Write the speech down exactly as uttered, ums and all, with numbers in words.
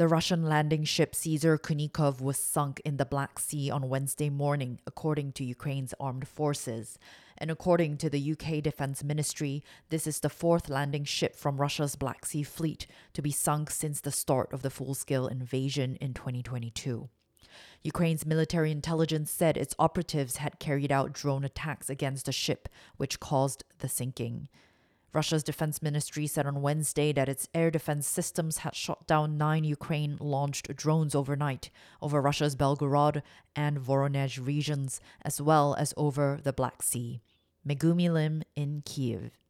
The Russian landing ship Caesar Kunikov was sunk in the Black Sea on Wednesday morning, according to Ukraine's armed forces. And according to the U K Defense Ministry, this is the fourth landing ship from Russia's Black Sea Fleet to be sunk since the start of the full-scale invasion in twenty twenty-two. Ukraine's military intelligence said its operatives had carried out drone attacks against the ship, which caused the sinking. Russia's defense ministry said on Wednesday that its air defense systems had shot down nine Ukraine-launched drones overnight over Russia's Belgorod and Voronezh regions, as well as over the Black Sea. Megumi Lim in Kyiv.